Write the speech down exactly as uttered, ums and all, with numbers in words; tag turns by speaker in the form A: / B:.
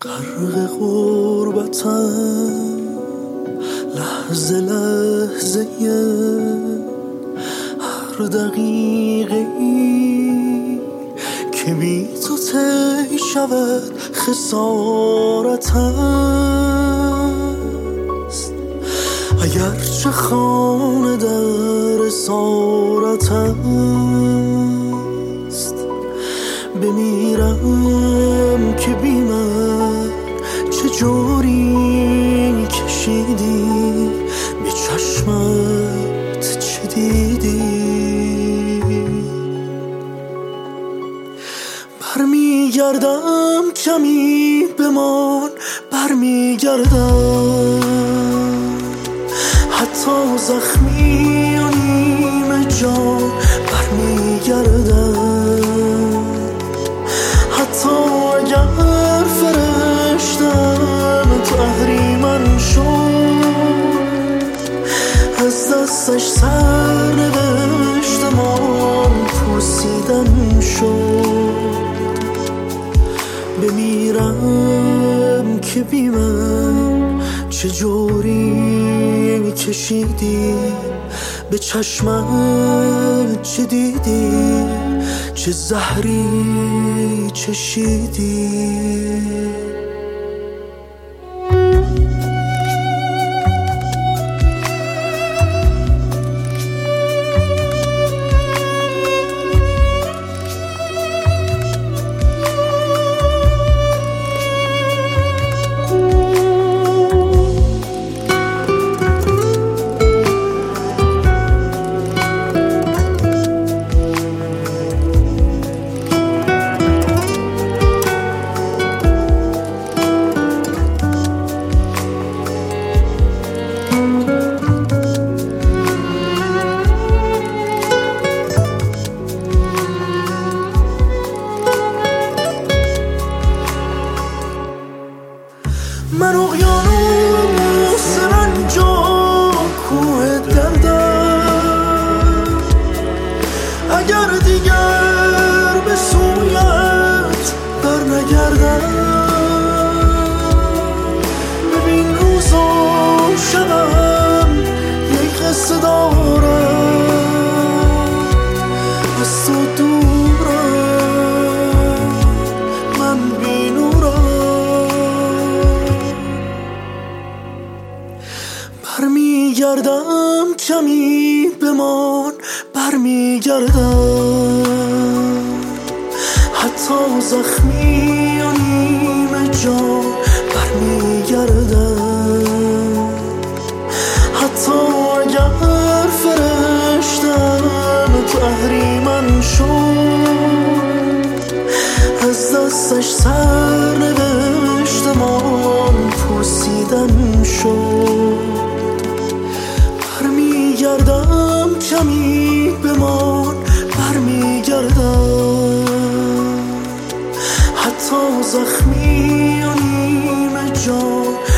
A: غرق غربتم لحظه لحظه هر دقیقه ای که بی تو طی شود خسارت است. اگرچه خانه در اسارت است، بمیرم که بی من چه جوری کشیدی، به چشمت چه دیدی. برمیگردم کمی بمان، برمیگردم حتی زخمی و نیمه جان، برمیگردم حتی اگر فرشتم تو اهریمن شد، از دستش سر نوشتمان پوسیدن شد. بمیرم که بی من چه جوری کشیدی، به چشمت چه دیدی، چه زهری چشیدی. من اقیانوس رنج و کوه دردم، اگر دیگر به سویت بر نگردم. ببین روز و شبم یک قصه دارم، از تو دورم من بی نورم. برمیگردم کمی بمان، برمیگردم حتی زخمی و نیمه جان، برمیگردم حتی اگر فرشتم تو اهریمن شد، از دستش سر نوشتمان پوسیدن شد. برمیگردم کمی بمان، برمیگردم حتی زخمی و نیمه جان،